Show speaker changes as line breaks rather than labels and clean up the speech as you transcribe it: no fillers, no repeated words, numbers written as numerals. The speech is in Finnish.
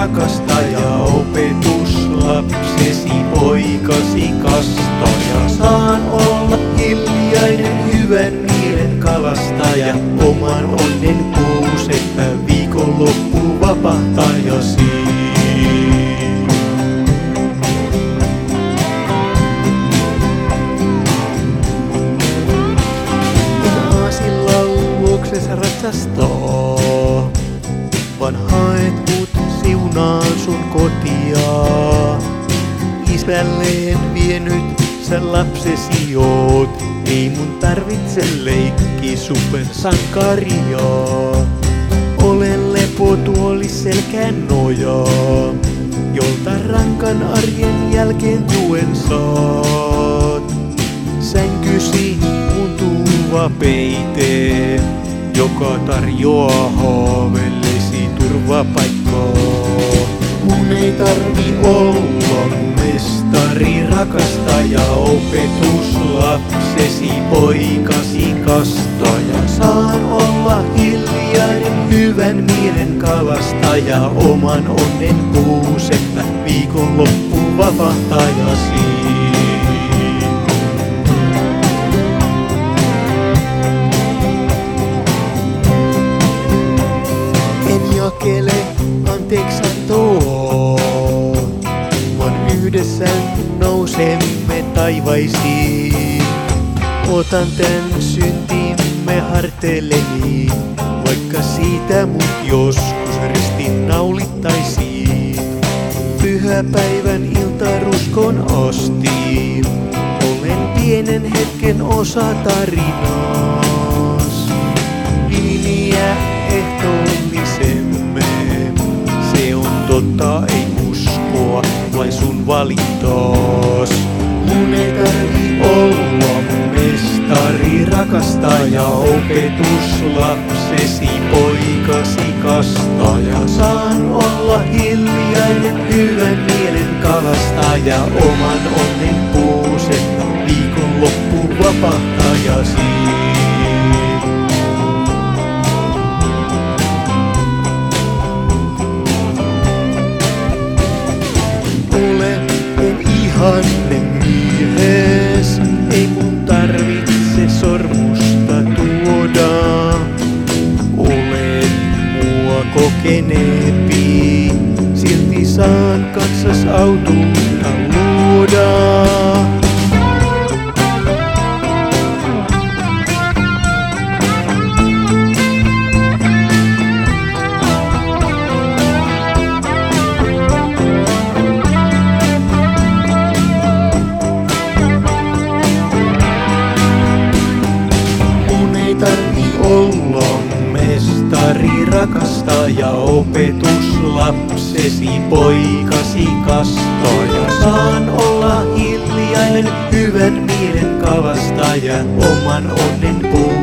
rakastaja, opetuslapsesi, poikasi kastaja. Saan olla hiljainen, hyvän mielen kalastaja, oman onnen kuuseppä, viikonloppu vapahtajasi. Ratsastaa, vaan haet mut siunaan sun kotia. Isälleen vienyt sä lapsesi oot, ei mun tarvitse leikki supersankaria. Olen lepotuoli selkään nojaa, jolta rankan arjen jälkeen tuen saat. Sänkysi mun tuva peite, joka tarjoaa haavellesi turvapaikkaa. Mun ei tarvi olla mestari, rakastaja, opetuslapsesi, poikasi kastaja. Saan olla hiljainen, hyvän mielen kalastaja, oman onnen kuuseppä, viikonloppu vapahtajasi. Anteeksiantoa, vaan yhdessä nousemme taivaisiin. Otan tän syntimme harteilleni, vaikka siitä mut joskus ristiinnaulittaisiin. Pyhäpäivän iltaruskon asti, olen pienen hetken osa tarinaas. Linjä ehtoollisemme, se on totta, ei uskoa, vain sun valintaas. Mun ei tarvi olla mestari, rakastaja, opetuslapsesi, poikasi kastaja. Saan olla hiljainen, hyvän mielen kalastaja, oman onnen kuuseppä, viikonloppu vapahtajasi. Ihanne mies, ei mun tarvitse sormusta tuoda. Olet mua kokeneempi, silti saan kaksasautuutta luoda. Olla mestari, rakastaja, opetuslapsesi, poikasi kastaja. Saan olla hiljainen, hyvän mielen kalastaja, oman onnen